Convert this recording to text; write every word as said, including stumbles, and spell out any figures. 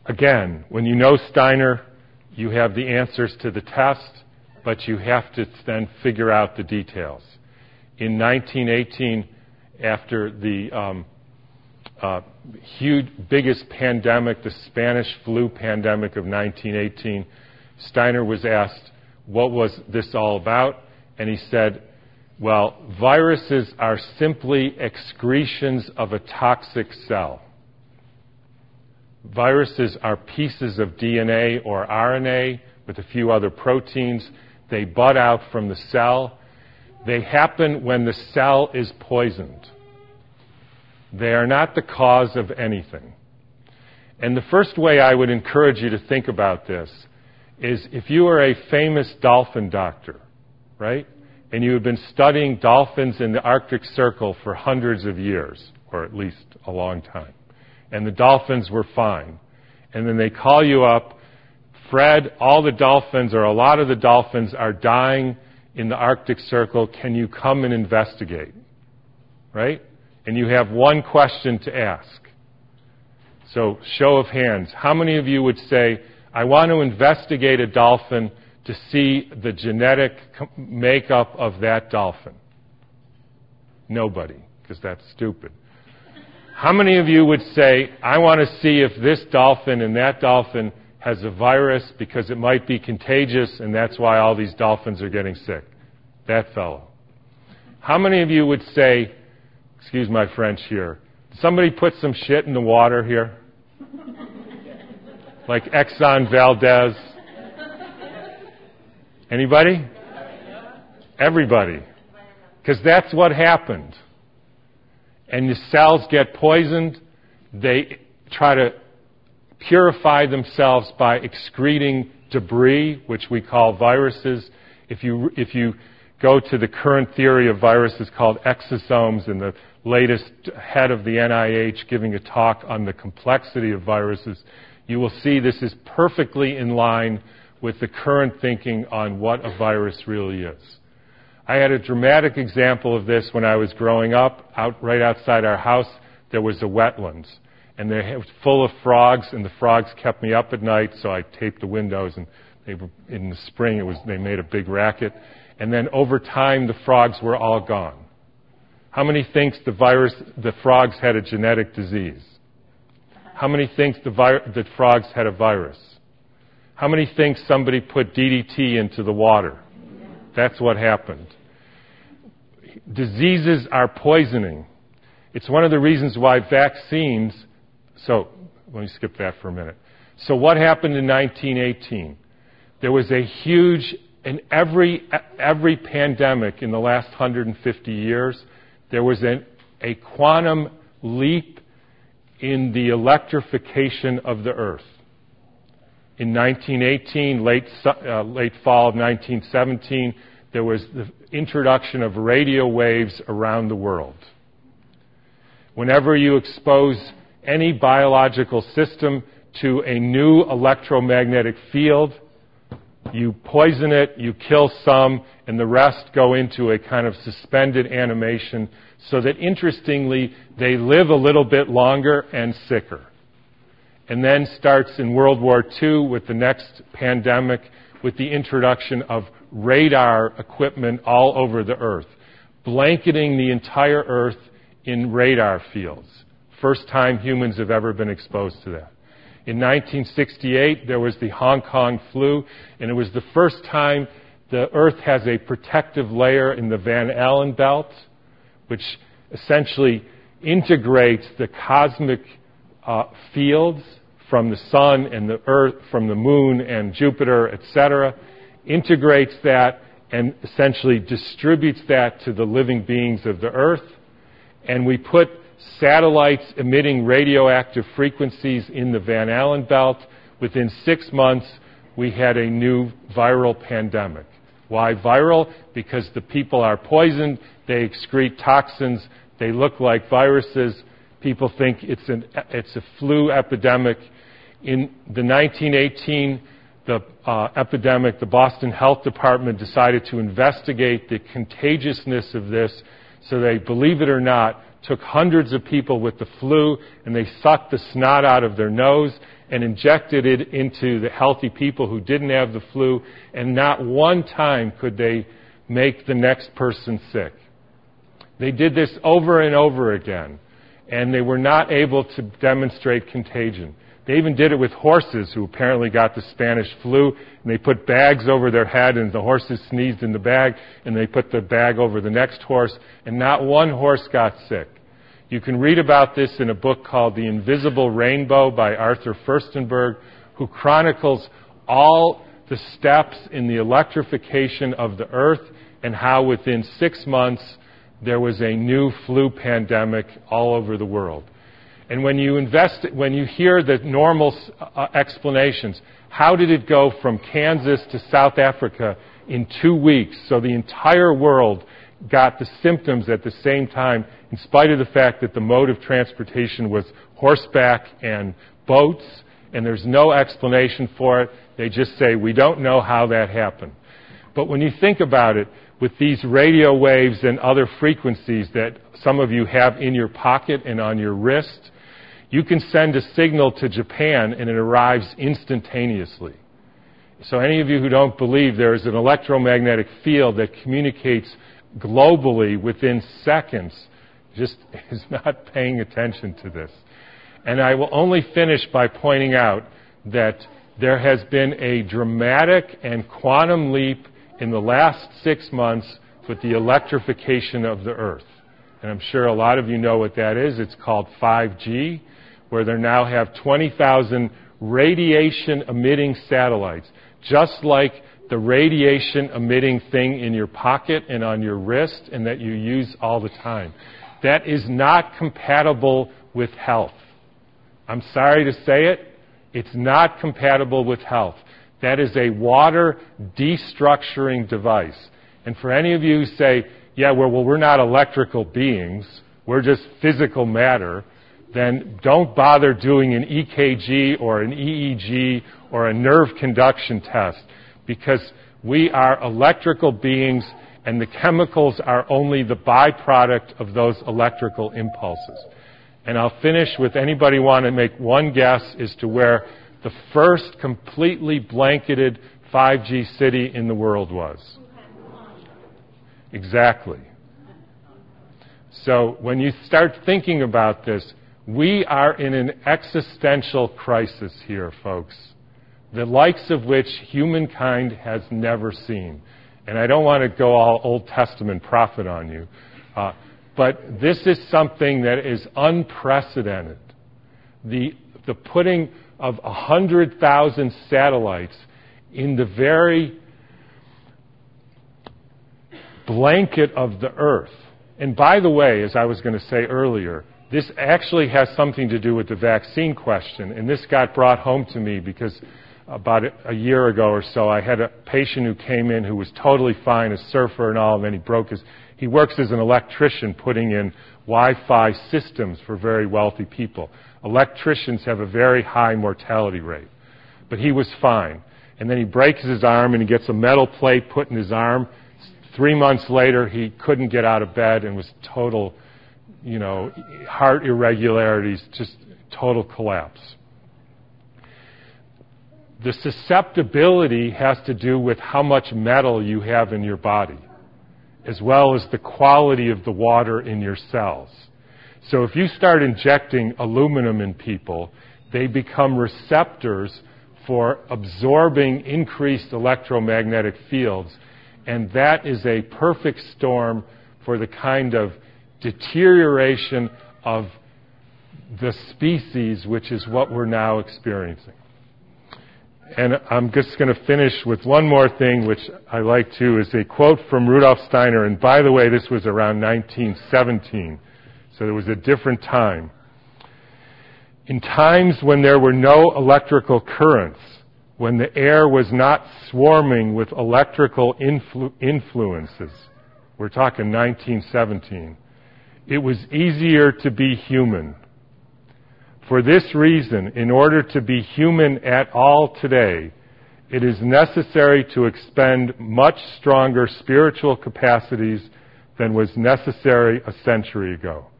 again, when you know Steiner, you have the answers to the test, but you have to then figure out the details. In nineteen eighteen, after the um, uh, huge, biggest pandemic, the Spanish flu pandemic of nineteen eighteen, Steiner was asked, what was this all about? And he said, well, viruses are simply excretions of a toxic cell. Viruses are pieces of D N A or R N A with a few other proteins. They bud out from the cell. They happen when the cell is poisoned. They are not the cause of anything. And the first way I would encourage you to think about this is if you are a famous dolphin doctor, right, and you have been studying dolphins in the Arctic Circle for hundreds of years, or at least a long time, and the dolphins were fine, and then they call you up, Fred, all the dolphins, or a lot of the dolphins, are dying in the Arctic Circle. Can you come and investigate? Right? And you have one question to ask. So, show of hands. How many of you would say, I want to investigate a dolphin to see the genetic makeup of that dolphin? Nobody, because that's stupid. How many of you would say, I want to see if this dolphin and that dolphin has a virus because it might be contagious and that's why all these dolphins are getting sick? That fellow. How many of you would say, excuse my French here, somebody put some shit in the water here? Like Exxon Valdez? Anybody? Everybody. Because that's what happened. And the cells get poisoned. They try to purify themselves by excreting debris, which we call viruses. If you, if you go to the current theory of viruses called exosomes, and the latest head of the N I H giving a talk on the complexity of viruses, you will see this is perfectly in line with the current thinking on what a virus really is. I had a dramatic example of this when I was growing up. Out, right outside our house, there was a wetlands. And they was full of frogs, and the frogs kept me up at night, so I taped the windows, and they were, in the spring it was, they made a big racket. And then over time, the frogs were all gone. How many thinks the virus, the frogs had a genetic disease? How many thinks the, vi- the frogs had a virus? How many thinks somebody put D D T into the water? That's what happened. Diseases are poisoning. It's one of the reasons why vaccines... So, let me skip that for a minute. So what happened in nineteen eighteen? There was a huge... In every, every pandemic in the last one hundred fifty years, there was an, a quantum leap in the electrification of the Earth. In nineteen eighteen, late, uh, late fall of nineteen seventeen, there was the introduction of radio waves around the world. Whenever you expose any biological system to a new electromagnetic field, you poison it, you kill some, and the rest go into a kind of suspended animation so that, interestingly, they live a little bit longer and sicker. And then starts in World War Two with the next pandemic with the introduction of radar equipment all over the Earth, blanketing the entire Earth in radar fields. First time humans have ever been exposed to that. In nineteen sixty-eight, there was the Hong Kong flu, and it was the first time the Earth has a protective layer in the Van Allen belt, which essentially integrates the cosmic uh, fields from the sun and the Earth, from the moon and Jupiter, et cetera, integrates that and essentially distributes that to the living beings of the Earth. And we put satellites emitting radioactive frequencies in the Van Allen belt. Within six months, we had a new viral pandemic. Why viral? Because the people are poisoned, they excrete toxins, they look like viruses. People think it's, an, it's a flu epidemic. In the nineteen eighteen the, uh, epidemic, the Boston Health Department decided to investigate the contagiousness of this, so they, believe it or not, took hundreds of people with the flu and they sucked the snot out of their nose and injected it into the healthy people who didn't have the flu, and not one time could they make the next person sick. They did this over and over again, and they were not able to demonstrate contagion. They even did it with horses who apparently got the Spanish flu, and they put bags over their head, and the horses sneezed in the bag, and they put the bag over the next horse, and not one horse got sick. You can read about this in a book called The Invisible Rainbow by Arthur Furstenberg, who chronicles all the steps in the electrification of the earth and how within six months there was a new flu pandemic all over the world. And when you invest, when you hear the normal uh, explanations, how did it go from Kansas to South Africa in two weeks? So the entire world got the symptoms at the same time, in spite of the fact that the mode of transportation was horseback and boats, and there's no explanation for it. They just say, we don't know how that happened. But when you think about it, with these radio waves and other frequencies that some of you have in your pocket and on your wrist, you can send a signal to Japan and it arrives instantaneously. So any of you who don't believe there is an electromagnetic field that communicates globally within seconds just is not paying attention to this. And I will only finish by pointing out that there has been a dramatic and quantum leap in the last six months with the electrification of the Earth. And I'm sure a lot of you know what that is. It's called five G, where they now have twenty thousand radiation-emitting satellites, just like the radiation-emitting thing in your pocket and on your wrist and that you use all the time. That is not compatible with health. I'm sorry to say it, it's not compatible with health. That is a water destructuring device. And for any of you who say, yeah, well, well, we're not electrical beings, we're just physical matter, then don't bother doing an E K G or an E E G or a nerve conduction test, because we are electrical beings and the chemicals are only the byproduct of those electrical impulses. And I'll finish with, anybody want to make one guess as to where the first completely blanketed five G city in the world was? Exactly. So when you start thinking about this, we are in an existential crisis here, folks, the likes of which humankind has never seen. And I don't want to go all Old Testament prophet on you, uh, but this is something that is unprecedented. The, the putting of one hundred thousand satellites in the very blanket of the Earth. And by the way, as I was going to say earlier, this actually has something to do with the vaccine question. And this got brought home to me because about a year ago or so, I had a patient who came in who was totally fine, a surfer and all, and then he broke his... He works as an electrician putting in Wi-Fi systems for very wealthy people. Electricians have a very high mortality rate. But he was fine. And then he breaks his arm and he gets a metal plate put in his arm. Three months later, he couldn't get out of bed and was total, you know, heart irregularities, just total collapse. The susceptibility has to do with how much metal you have in your body, as well as the quality of the water in your cells. So if you start injecting aluminum in people, they become receptors for absorbing increased electromagnetic fields, and that is a perfect storm for the kind of deterioration of the species, which is what we're now experiencing. And I'm just going to finish with one more thing, which I like too, is a quote from Rudolf Steiner. And by the way, this was around nineteen seventeen, so there was a different time. In times when there were no electrical currents, when the air was not swarming with electrical influ- influences, we're talking nineteen seventeen, it was easier to be human. For this reason, in order to be human at all today, it is necessary to expend much stronger spiritual capacities than was necessary a century ago.